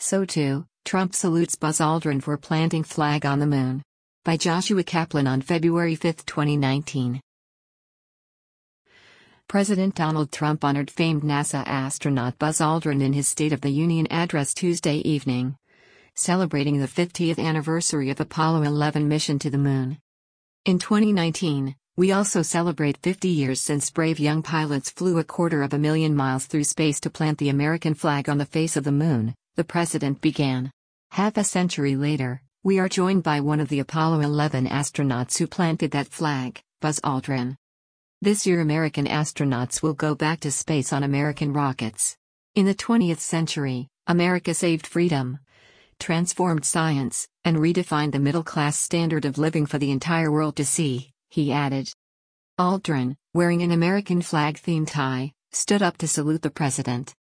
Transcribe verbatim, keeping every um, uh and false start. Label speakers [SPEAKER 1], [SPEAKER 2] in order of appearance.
[SPEAKER 1] So too, Trump salutes Buzz Aldrin for planting flag on the moon. By Joshua Kaplan on February fifth, twenty nineteen. President Donald Trump honored famed NASA astronaut Buzz Aldrin in his State of the Union address Tuesday evening, celebrating the fiftieth anniversary of Apollo eleven mission to the moon. In twenty nineteen, we also celebrate fifty years since brave young pilots flew a quarter of a million miles through space to plant the American flag on the face of the moon, the president began. Half a century later, we are joined by one of the Apollo eleven astronauts who planted that flag, Buzz Aldrin. This year American astronauts will go back to space on American rockets. In the twentieth century, America saved freedom, transformed science, and redefined the middle-class standard of living for the entire world to see, he added. Aldrin, wearing an American flag-themed tie, stood up to salute the president.